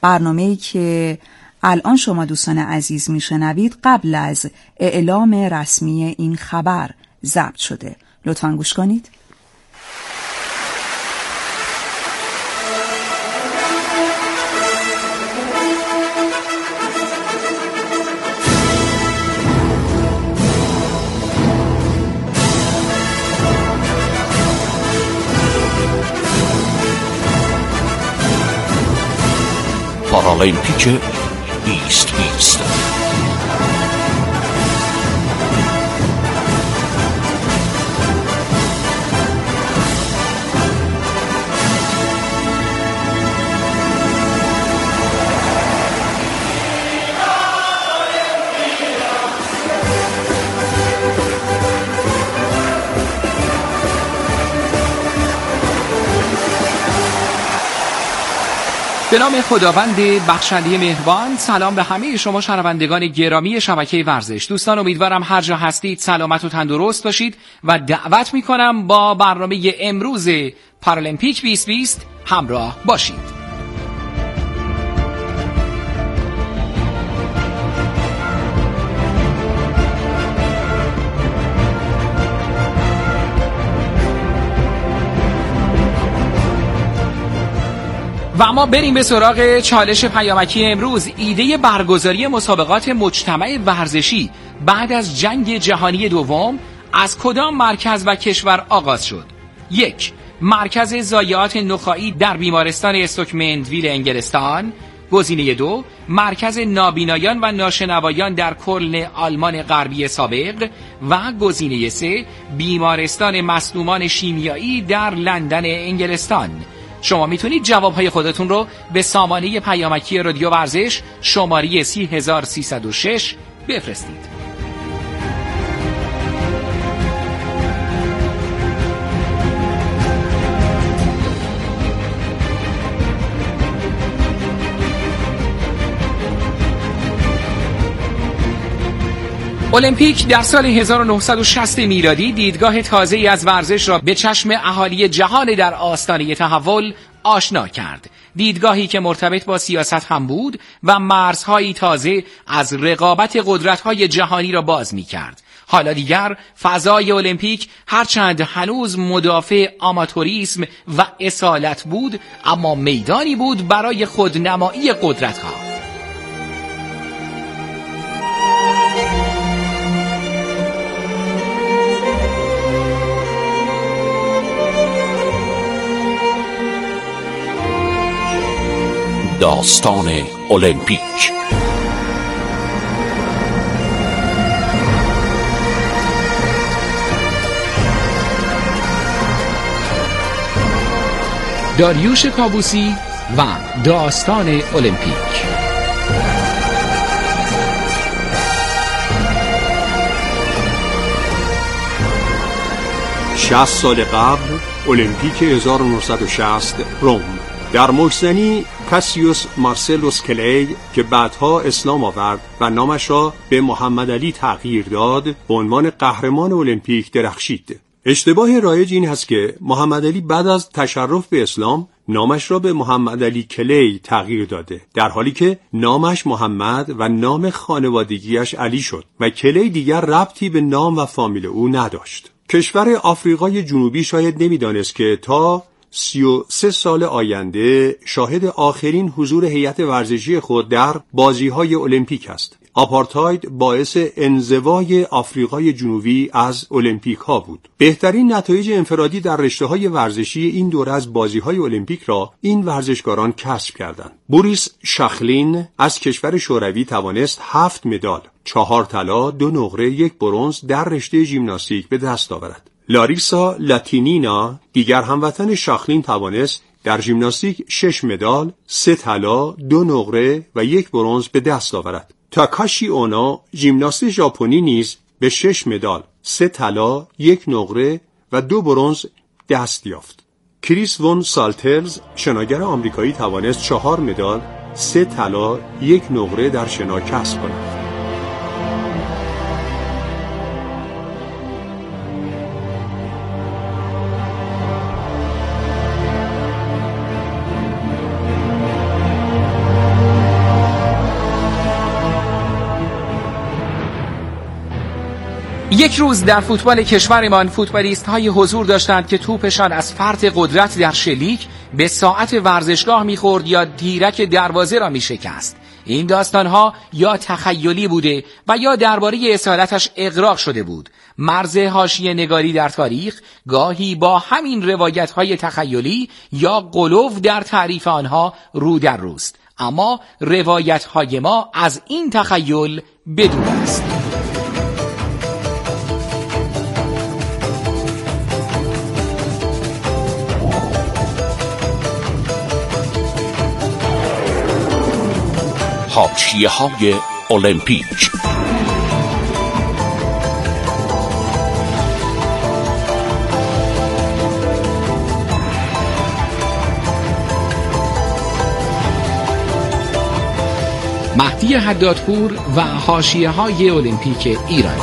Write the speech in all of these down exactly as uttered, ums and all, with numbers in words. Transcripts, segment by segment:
برنامه‌ای که الان شما دوستان عزیز میشنوید قبل از اعلام رسمی این خبر ضبط شده. لطفاً گوش کنید. پارالیمپیک بیست بیست. به نام خداوند بخشنده مهربان. سلام به همه شما شنوندگان گرامی شبکه ورزش. دوستان امیدوارم هر جا هستید سلامت و تندرست باشید و دعوت میکنم با برنامه امروز پارالیمپیک بیست بیست همراه باشید. و اما بریم به سراغ چالش پیامکی امروز. ایده برگزاری مسابقات مجتمع ورزشی بعد از جنگ جهانی دوم از کدام مرکز و کشور آغاز شد؟ یک، مرکز ضایعات نخاعی در بیمارستان استوکمندویل انگلستان. گزینه دو، مرکز نابینایان و ناشنوایان در کلن آلمان غربی سابق. و گزینه سه، بیمارستان مصدومان شیمیایی در لندن انگلستان. شما میتونید جوابهای خودتون رو به سامانه پیامکی رادیو ورزش شماره سی هزار سیصد و شش بفرستید. المپیک در سال هزار و نهصد و شصت میلادی دیدگاه تازه‌ای از ورزش را به چشم اهالی جهان در آستانه تحول آشنا کرد. دیدگاهی که مرتبط با سیاست هم بود و مرزهایی تازه از رقابت قدرت‌های جهانی را باز می‌کرد. حالا دیگر فضای المپیک هرچند هنوز مدافع آماتوریسم و اصالت بود، اما میدانی بود برای خودنمایی قدرت‌ها. داستان المپیک. داریوش کابوسی و داستان المپیک. شصت سال قبل المپیک هزار و نهصد و شصت روم. در مجزنی کاسیوس مارسلوس کلی که بعدها اسلام آورد و نامش را به محمد علی تغییر داد، به عنوان قهرمان المپیک درخشید. اشتباه رایج این هست که محمد علی بعد از تشرف به اسلام نامش را به محمد علی کلی تغییر داده، در حالی که نامش محمد و نام خانوادگیش علی شد و کلی دیگر ربطی به نام و فامیل او نداشت. کشور آفریقای جنوبی شاید نمیدانست که تا سی و سه سال آینده شاهد آخرین حضور هیئت ورزشی خود در بازی‌های المپیک است. آپارتاید باعث انزوای آفریقای جنوبی از المپیک ها بود. بهترین نتایج انفرادی در رشته‌های ورزشی این دوره از بازی‌های المپیک را این ورزشکاران کسب کردند. بوریس شاخلین از کشور شوروی توانست هفت مدال، چهار طلا، دو نقره، یک برنز در رشته ژیمناستیک به دست آورد. لاریسا لاتینینا دیگر هموطن شاخلین توانست در ژیمناستیک شش مدال، سه طلا، دو نقره و یک برنز به دست آورد. تاکاشی اونا ژیمناست ژاپنی نیز به شش مدال، سه طلا، یک نقره و دو برنز دست یافت. کریس وون سالترز شناگر آمریکایی توانست چهار مدال، سه طلا، یک نقره در شنا کسب کند. یک روز در فوتبال کشورمان فوتبالیست های حضور داشتند که توپشان از فرط قدرت در شلیک به ساعت ورزشگاه میخورد یا دیرک دروازه را میشکست. این داستانها یا تخیلی بوده و یا درباره اصالتش اغراق شده بود. مرز حاشیه نگاری در تاریخ گاهی با همین روایت‌های تخیلی یا غلو در تعریف آنها رو در روست، اما روایت‌های ما از این تخیل بدور است. حاشیه‌های المپیک. مهدی حدادپور و حاشیه‌های المپیک ایرانی.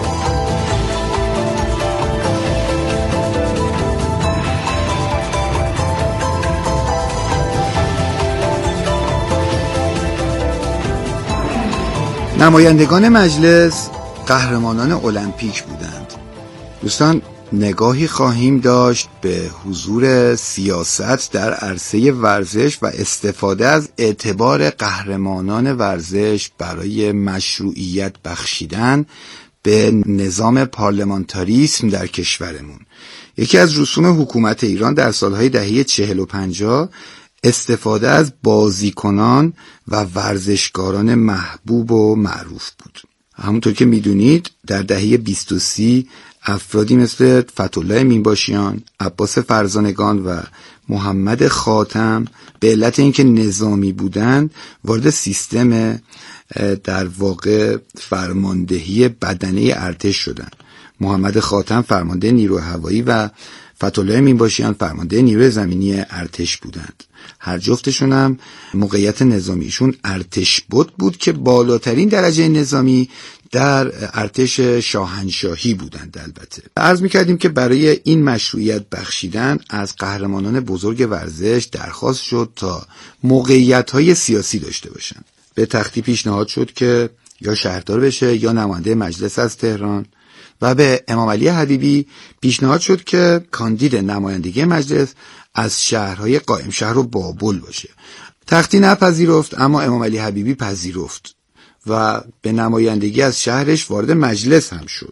نمایندگان مجلس قهرمانان المپیک بودند. دوستان، نگاهی خواهیم داشت به حضور سیاست در عرصه ورزش و استفاده از اعتبار قهرمانان ورزش برای مشروعیت بخشیدن به نظام پارلمانتاریسم در کشورمون. یکی از رسوم حکومت ایران در سالهای دهه چهل و پنجاه استفاده از بازیکنان و ورزشکاران محبوب و معروف بود. همونطور که میدونید در دهه بیست و سی افرادی مثل فتح‌الله مینباشیان، عباس فرزانگان و محمد خاتم به علت اینکه نظامی بودند وارد سیستم در واقع فرماندهی بدنه ارتش شدند. محمد خاتم فرمانده نیروی هوایی و فتح‌الله مینباشیان فرمانده نیروی زمینی ارتش بودند. هر جفتشون هم موقعیت نظامیشون ارتش بود بود که بالاترین درجه نظامی در ارتش شاهنشاهی بودند. البته عرض می‌کردیم که برای این مشروعیت بخشیدن از قهرمانان بزرگ ورزش درخواست شد تا موقعیت‌های سیاسی داشته باشند. به تختی پیشنهاد شد که یا شهردار بشه یا نماینده مجلس از تهران و به امام علی حبیبی پیشنهاد شد که کاندید نمایندگی مجلس از شهرهای قائم شهر و بابل باشه. تختی نپذیرفت، اما امام علی حبیبی پذیرفت و به نمایندگی از شهرش وارد مجلس هم شد.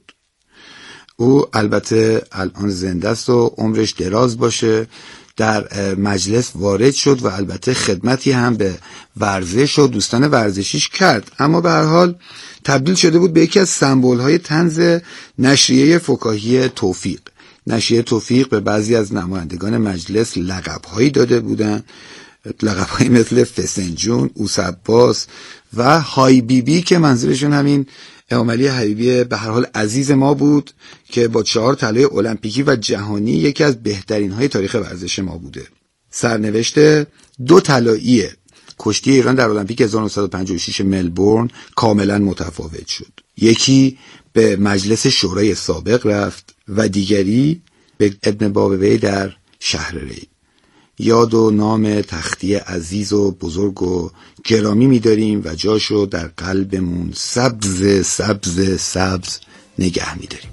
او البته الان زنده است و عمرش دراز باشه، در مجلس وارد شد و البته خدمتی هم به ورزش و دوستان ورزشیش کرد، اما به هر حال تبدیل شده بود به یکی از سمبول‌های طنز نشریه فکاهی توفیق. نشریه توفیق به بعضی از نمایندگان مجلس لقب‌هایی داده بودند، لقب‌هایی مثل فسنجون، اوسعباس و های بی بی که منظورشون همین امام علی حبیبی به هر حال عزیز ما بود که با چهار طلای المپیکی و جهانی یکی از بهترین های تاریخ ورزش ما بوده. سرنوشت دو طلایی کشتی ایران در المپیک هزار و نهصد و پنجاه و شش ملبورن کاملا متفاوت شد. یکی به مجلس شورای سابق رفت و دیگری به ابن بابوی در شهر ری. یاد و نام تختی عزیز و بزرگ و گرامی می‌داریم و جاشو در قلبمون سبز سبز سبز نگه می‌داریم.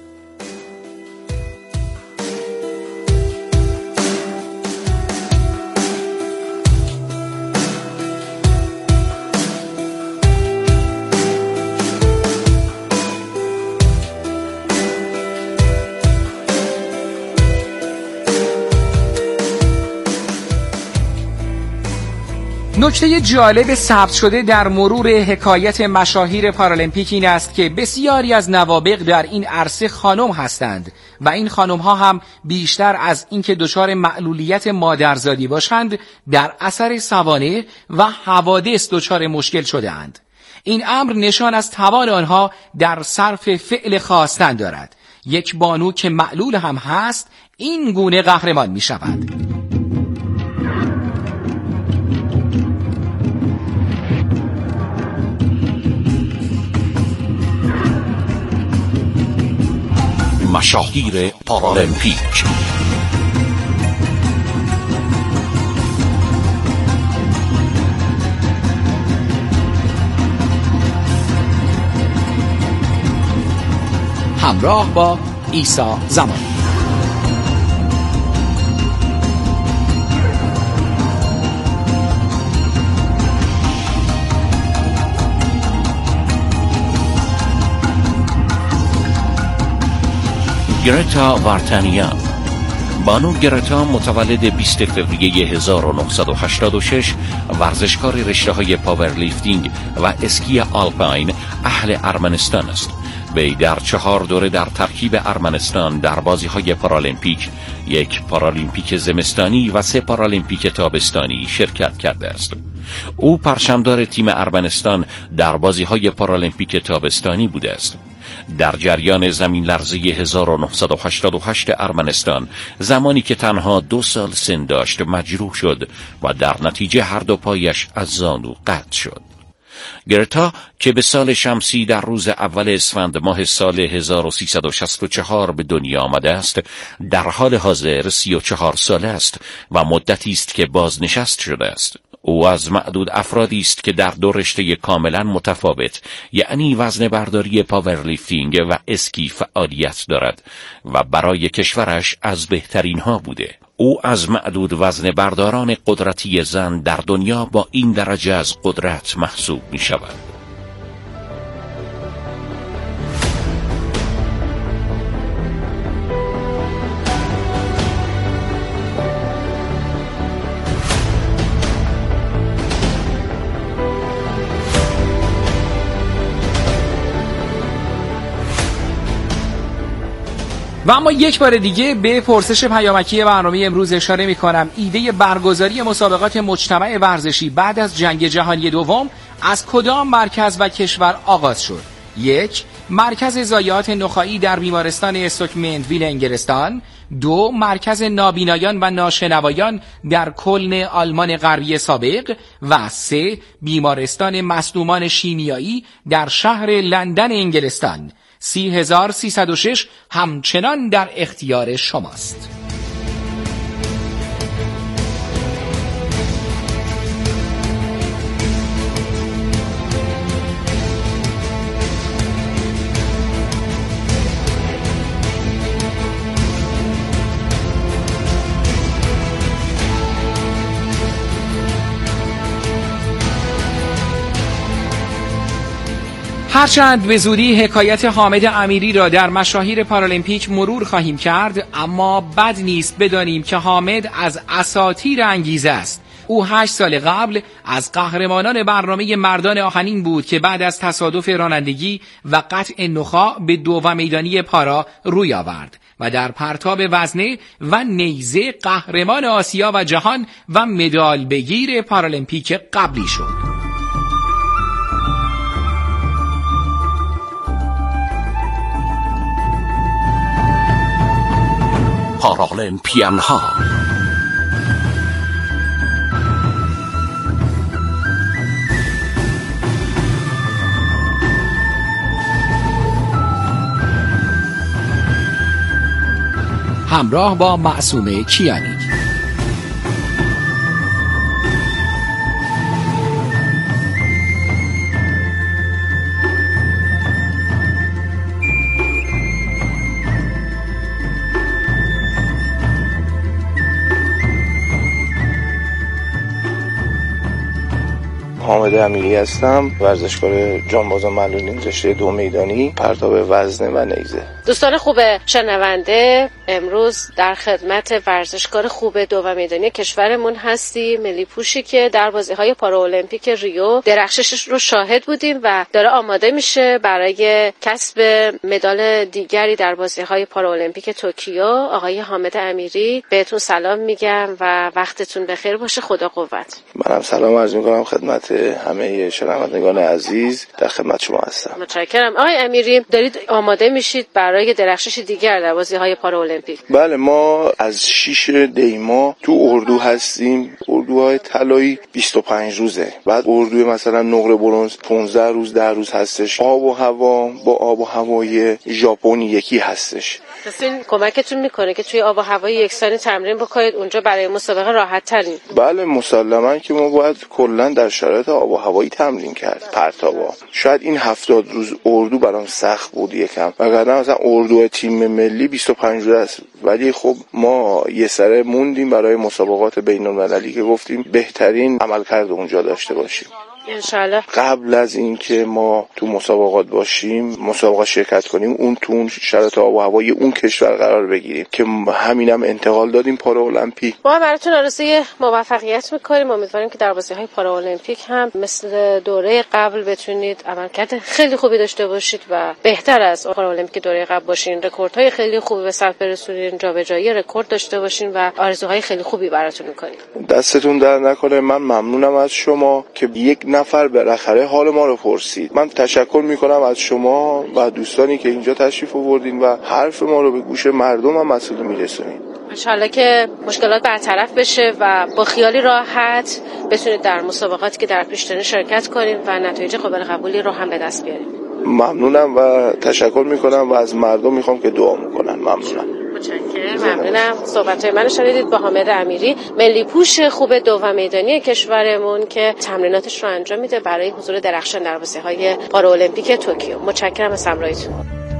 نکته جالب ثبت شده در مرور حکایت مشاهیر پارالمپیک این است که بسیاری از نوابغ در این عرصه خانم هستند و این خانم ها هم بیشتر از اینکه دچار معلولیت مادرزادی باشند در اثر سوانح و حوادث دچار مشکل شده اند. این امر نشان از توان آنها در صرف فعل خواستن دارد. یک بانو که معلول هم هست این گونه قهرمان می شود. مشاهیر پارالمپیک. همراه با عیسی زمانی. گرتا وارتانیان. بانو گرتا متولد بیست فوریه هزار و نهصد و هشتاد و شش، ورزشکار رشته‌های پاورلیفتینگ و اسکی آلپاین اهل ارمنستان است. وی در چهار دوره در ترکیب ارمنستان در بازی‌های پارالمپیک، یک پارالیمپیک زمستانی و سه پارالیمپیک تابستانی شرکت کرده است. او پرچمدار تیم ارمنستان در بازی‌های پارالیمپیک تابستانی بوده است. در جریان زمین لرزه هزار و نهصد و هشتاد و هشت ارمنستان، زمانی که تنها دو سال سن داشت، مجروح شد و در نتیجه هر دو پایش از زانو قطع شد. گرتا که به سال شمسی در روز اول اسفند ماه سال هزار و سیصد و شصت و چهار به دنیا آمده است، در حال حاضر سی و چهار ساله است و مدتی است که بازنشست شده است. او از معدود افرادی است که در دو رشته کاملا متفاوت، یعنی وزنه برداری پاورلیفتینگ و اسکی، فعالیت دارد و برای کشورش از بهترین ها بوده. او از معدود وزنه برداران قدرتی زن در دنیا با این درجه از قدرت محسوب می شود. و اما یک بار دیگه به پرسش پیامکی برنامه امروز اشاره می کنم. ایده برگزاری مسابقات مجتمع ورزشی بعد از جنگ جهانی دوم از کدام مرکز و کشور آغاز شد؟ یک، مرکز ضایعات نخاعی در بیمارستان استوکمندویل انگلستان. دو، مرکز نابینایان و ناشنوایان در کلن آلمان غربی سابق. و سه، بیمارستان مصدومان شیمیایی در شهر لندن انگلستان. سی هزار سیصد و شش همچنان در اختیار شماست. هرچند به زودی حکایت حامد امیری را در مشاهیر پارالیمپیک مرور خواهیم کرد، اما بد نیست بدانیم که حامد از اساطیر انگیزه است. او هشت سال قبل از قهرمانان برنامه مردان آهنین بود که بعد از تصادف رانندگی و قطع نخاع به دوم میدانی پارا روی آورد و در پرتاب وزنه و نیزه قهرمان آسیا و جهان و مدال بگیر پارالیمپیک قبلی شد. پارالیمپیان ها. همراه با معصومه کیانی. حامد امیری هستم، ورزشکار جانباز معلولین رشته دو میدانی، پرتاب وزنه و نیزه. دوستان خوب شنونده، امروز در خدمت ورزشکار خوب دو میدانی کشورمون هستی، ملی پوشی که در بازی‌های پارالیمپیک ریو درخششش رو شاهد بودیم و داره آماده میشه برای کسب مدال دیگری در بازی‌های پارالیمپیک توکیو. آقای حامد امیری، بهتون سلام میگم و وقتتون بخیر باشه. خدا قوت. منم سلام عرض میکنم خدمت همه شنوندگان عزیز، در خدمت شما هستم. متشکرم. آقای امیری، دارید آماده میشید برای درخشش دیگر در بازی‌های پارالیمپیک. پارالمپیک؟ بله، ما از شش دیما تو اردو هستیم. اردوهای طلایی بیست و پنج روزه. بعد اردوی مثلا نقره برنز پانزده روز ده روز هستش. آب و هوا با آب و هوای ژاپن یکی هستش. پس این کمکتون میکنه که توی آب و هوای یکسانی تمرین بکنید، اونجا برای مسابقه راحت ترین؟ بله مسلماً که ما باید کلا در شرایط آب و هوایی تمرین کرد. پرتابا شاید این هفتاد روز اردو برام سخت بود یکم، وگرنه مثلا اردو تیم ملی بیست و پنج روز است. ولی خب ما یه سره موندیم برای مسابقات بین‌المللی که گفتیم بهترین عملکرد اونجا داشته باشیم انشالله. قبل از اینکه ما تو مسابقات باشیم، مسابقات شرکت کنیم، اون تو اون شرایط آب و هوایی اون کشور قرار بگیریم که همینم انتقال دادیم پارالمپیک. ما براتون آرزوی موفقیت میکنیم. امیدواریم که در بازی‌های پارالمپیک هم مثل دوره قبل بتونید عملکرد خیلی خوبی داشته باشید و بهتر از پارالمپیک دوره قبل باشین. رکوردهای خیلی خوبی به ثبت برسونید، جابجایی رکورد داشته باشین و آرزوهای خیلی خوبی براتون میکنیم. دستتون در نکنه. من ممنونم از شما که یک نفر بالاخره حال ما رو پرسید. من تشکر میکنم از شما و دوستانی که اینجا تشریف آوردین و حرف ما رو به گوش مردم هم مسئول میرسونید. انشالله که مشکلات برطرف بشه و با خیالی راحت بتونید در مسابقاتی که در پیش دارین شرکت کنید و نتایج قابل قبولی رو هم به دست بیارید. ممنونم و تشکر میکنم و از مردم میخوام که دعا میکنن. ممنونم. متشکرم. ممنونم. صحبت‌های منو شنیدید با حامد امیری، ملی پوش خوب دو میدانی کشورمون که تمریناتش رو انجام میده برای حضور درخشان در بازی‌های پارالمپیک توکیو. متشکرم از همراهیتون.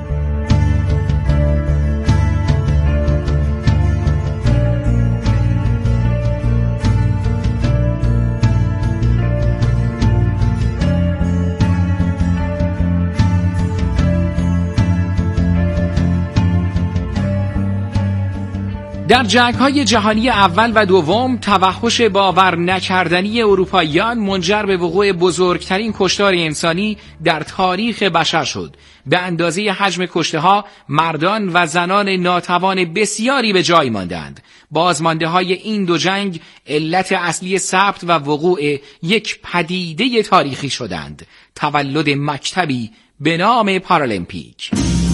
در جنگ‌های جهانی اول و دوم توحش باور نکردنی اروپاییان منجر به وقوع بزرگترین کشتار انسانی در تاریخ بشر شد. به اندازه حجم کشته‌ها مردان و زنان ناتوان بسیاری به جای ماندند. بازمانده‌های این دو جنگ علت اصلی ثبت و وقوع یک پدیده تاریخی شدند: تولد مکتبی به نام پارالمپیک.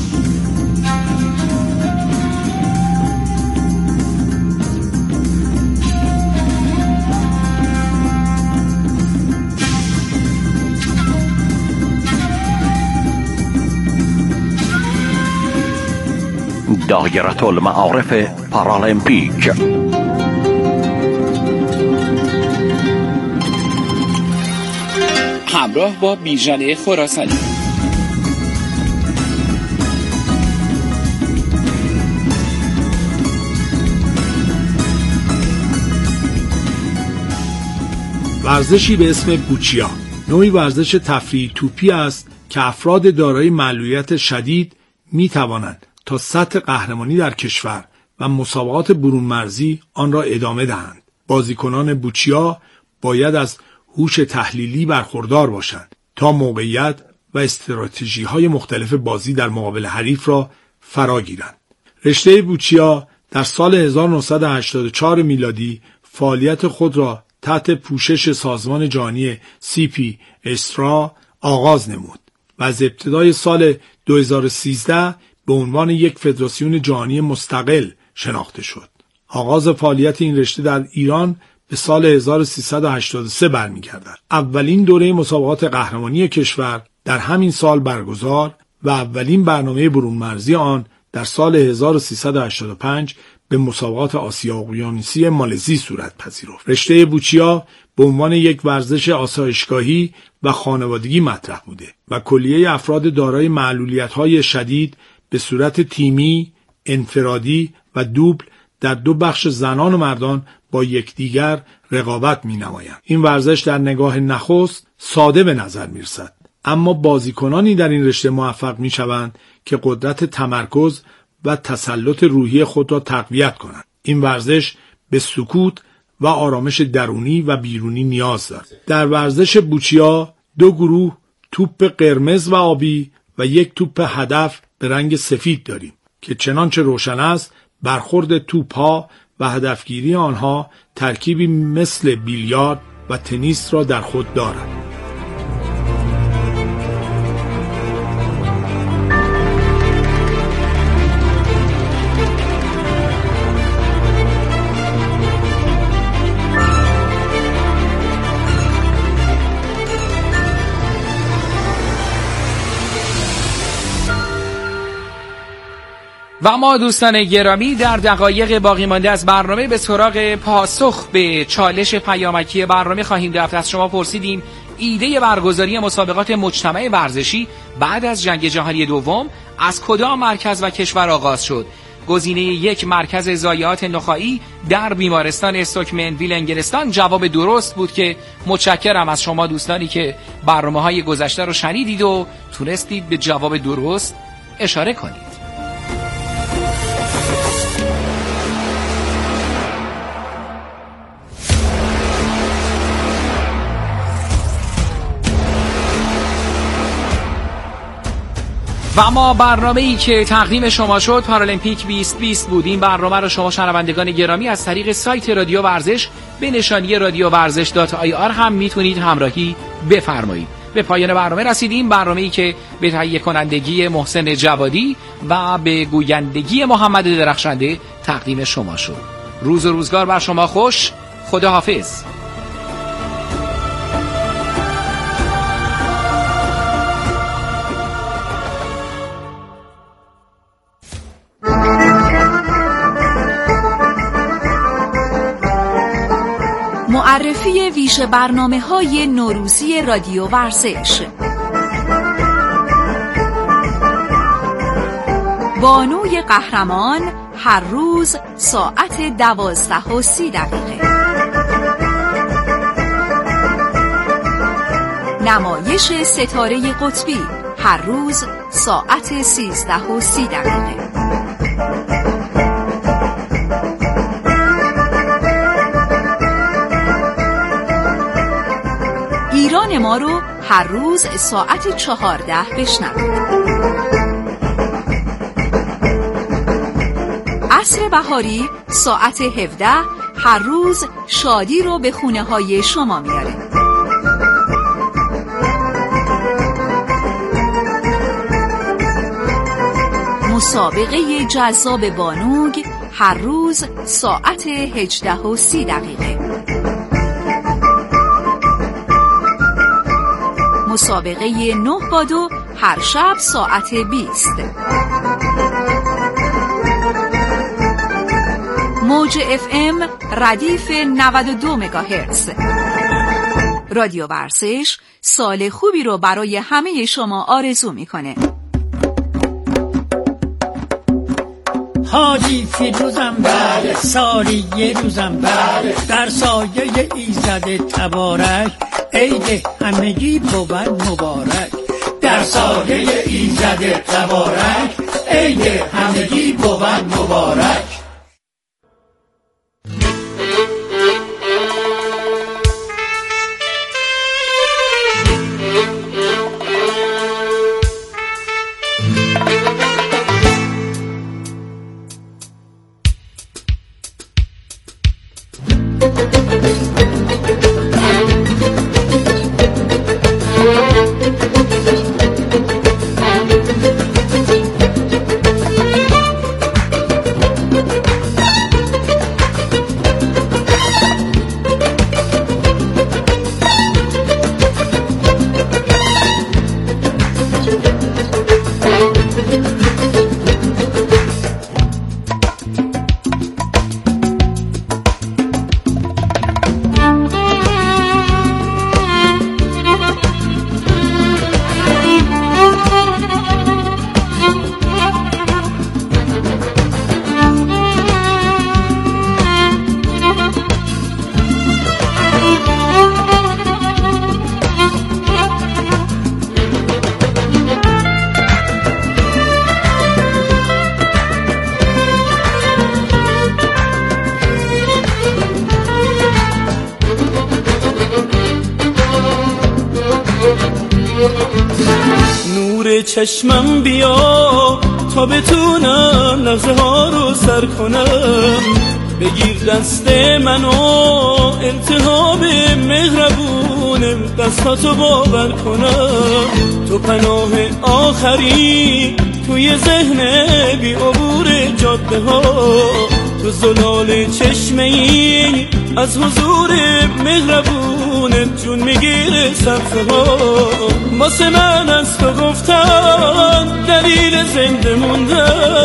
دایره المعارف پارالمپیک. همراه با بیژن خراسانی. ورزشی به اسم بوچیا، نوعی ورزش تفریحی توپی است که افراد دارای معلولیت شدید می توانند تا سطح قهرمانی در کشور و مسابقات برون مرزی آن را ادامه دهند. بازیکنان بوچیا باید از هوش تحلیلی برخوردار باشند تا موقعیت و استراتژی‌های مختلف بازی در مقابل حریف را فرا گیرند. رشته بوچیا در سال هزار و نهصد و هشتاد و چهار میلادی فعالیت خود را تحت پوشش سازمان جهانی سی پی استرا آغاز نمود و از ابتدای سال دو هزار و سیزده به عنوان یک فدراسیون جهانی مستقل شناخته شد. آغاز فعالیت این رشته در ایران به سال هزار و سیصد و هشتاد و سه برمیگردد. اولین دوره مسابقات قهرمانی کشور در همین سال برگزار و اولین برنامه برون مرزی آن در سال هزار و سیصد و هشتاد و پنج به مسابقات آسیا اقیانوسی مالزی صورت پذیرفت. رشته بوچیا به عنوان یک ورزش آسایشگاهی و خانوادگی مطرح بوده و کلیه افراد دارای معلولیت‌های شدید به صورت تیمی، انفرادی و دوبل در دو بخش زنان و مردان با یکدیگر رقابت می‌نمایند. این ورزش در نگاه نخست ساده به نظر می‌رسد، اما بازیکنانی در این رشته موفق می‌شوند که قدرت تمرکز و تسلط روحی خود را تقویت کنند. این ورزش به سکوت و آرامش درونی و بیرونی نیاز دارد. در ورزش بوچیا دو گروه توپ قرمز و آبی و یک توپ هدف به رنگ سفید داریم که چنانچه روشن است برخورد توپ‌ها و هدفگیری آنها ترکیبی مثل بیلیارد و تنیس را در خود دارد. و ما دوستان گرامی در دقایق باقی مانده از برنامه به سراغ پاسخ به چالش پیامکی برنامه خواهیم رفت. از شما پرسیدیم ایده برگزاری مسابقات مجتمع ورزشی بعد از جنگ جهانی دوم از کدام مرکز و کشور آغاز شد؟ گزینه یک مرکز ضایعات نخاعی در بیمارستان استوکمنویل انگلستان جواب درست بود که متشکرم از شما دوستانی که برنامه‌های گذشته رو شنیدید و تونستید به جواب درست اشاره کنید. و اما برنامه‌ای که تقدیم شما شد پارالمپیک بیست بیست بود. این برنامه رو شما شنوندگان گرامی از طریق سایت رادیو ورزش به نشانی رادیو ورزش دات آی آر هم میتونید همراهی بفرمایید. به پایان برنامه رسیدیم، برنامه‌ای که به تهیه کنندگی محسن جوادی و به گویندگی محمد درخشنده تقدیم شما شد. روز و روزگار بر شما خوش. خدا حافظ. معرفی ویژه برنامه‌های نوروزی رادیو ورزش. بانوی قهرمان هر روز ساعت دوازده و سی دقیقه. نمایش ستاره قطبی هر روز ساعت سیزده و سی دقیقه. ایران ما رو هر روز ساعت چهارده بشنوید. عصر بهاری ساعت هفده هر روز شادی رو به خونه های شما میاره. مسابقه جذاب بانوگ هر روز ساعت هجده و سی دقیقه. مسابقه نه بادو هر شب ساعت بیست. موج اف ام ردیف نود و دو مگاهرتز. رادیو ورزش سال خوبی رو برای همه شما آرزو میکنه. حاجی فیروزم بله، سالی یه روزم بله، در سایه ایزد تبارک، عید همگی بود مبارک. در سایه ایزد تبارک، عید همگی بود مبارک. نور چشمم بیا تا بتونم لحظه ها رو سر کنم، بگیر دست منو التهاب مهربونم، دستاتو باور کنم، تو پناه آخری توی ذهن بی عبور جاده ها، تو زلال چشمه ای از حضور مهربونت جون میگیره صفحه ها، واسه من از تو گفتن دلیل زنده موندن،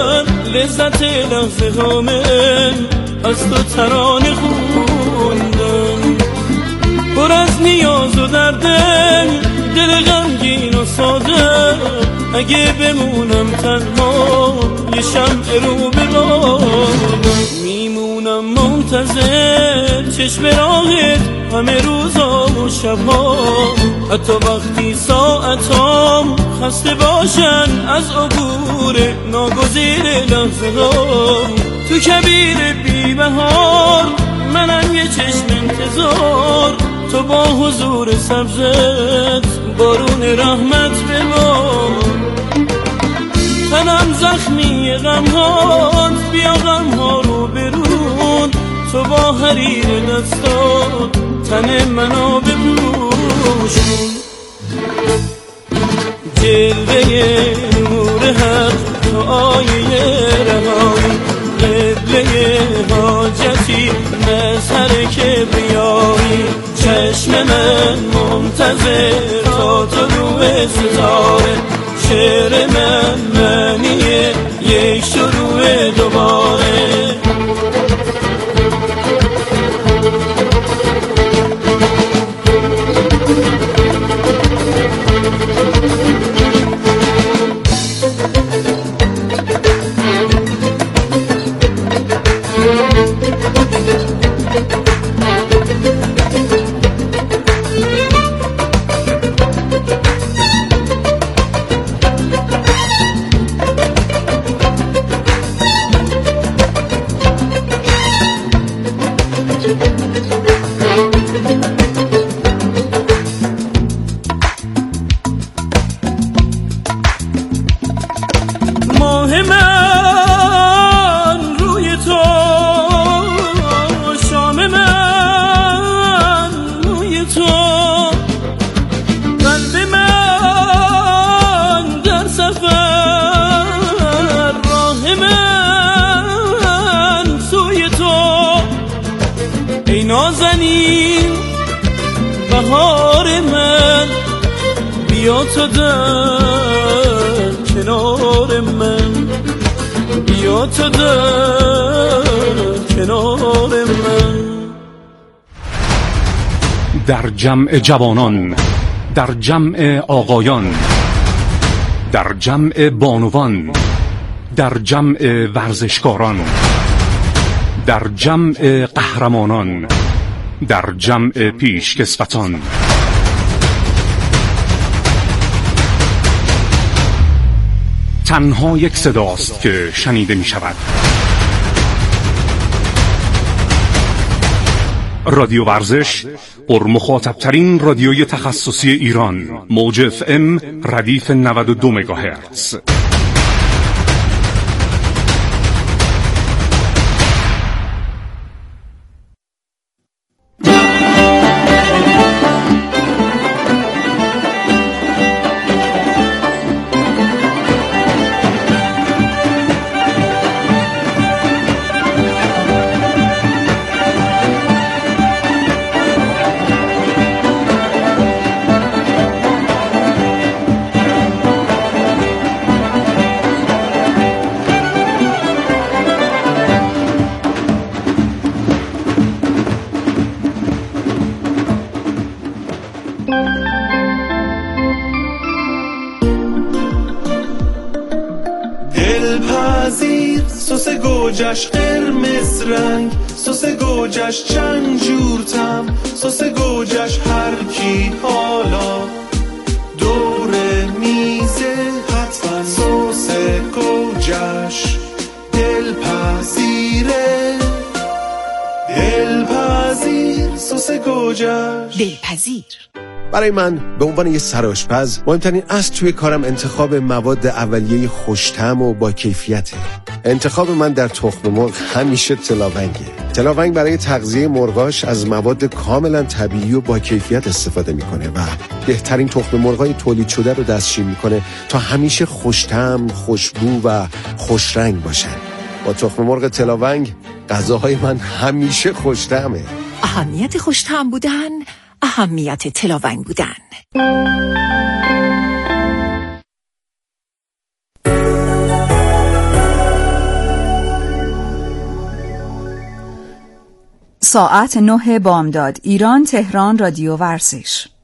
لذت لحظه هامه از تو ترانه خوندم، پر از نیاز و دردم دل غمگین و ساده، اگه بمونم تنها یه شمع رو به بادم، میمونم منتظر چشم راهت همه روزا و شبها، حتی وقتی ساعتام خسته باشن از عبور ناگزیر لحظه ها. تو کبیر بی بهار منم یه چشم انتظار، تو با حضور سبزت بارون رحمت ببار. تنم زخمی غمهات بیا غمها رو برون، تو با حریر دستات تن منو بپوشون. جلوه نور حق تو آیه رهایی، قبله حاجتی مظهر کبریایی، چشم من منتظر تا تو روی ستاره، شعر من معنیه یک شروع دوباره. نازنین بهار من بیا تو در کنار من، بیا تو در کنار من. در جمع جوانان، در جمع آقایان، در جمع بانوان، در جمع ورزشکاران، در جمع قهرمانان، در جمع پیشکسوتان، تنها یک صداست که شنیده می شود. رادیو ورزش، پر مخاطبترین رادیوی تخصصی ایران، موج اف ام ردیف نود و دو مگاهرتز. دلپذیر سس گوجش قرمز رنگ، سس گوجش چند جور طعم، سس گوجش هر کی حالا دور میزه حتما سس گوجش دلپذیره، دلپذیر سس گوجش دلپذیر. برای من به عنوان یه سرآشپز مهمترین اصل توی کارم انتخاب مواد اولیه خوش‌طعم و با کیفیته. انتخاب من در تخم مرغ همیشه تلاونگه. تلاونگ برای تغذیه مرغاش از مواد کاملا طبیعی و با کیفیت استفاده میکنه و بهترین تخم مرغای تولید شده رو دستشویی میکنه تا همیشه خوش‌طعم، خوشبو و خوشرنگ باشن. با تخم مرغ تلاونگ غذاهای من همیشه خوش‌طعمه. اهمیت خوش‌طعم بودن، اهمیت تلاونگ بودن. ساعت نه بامداد ایران تهران رادیو ورزش.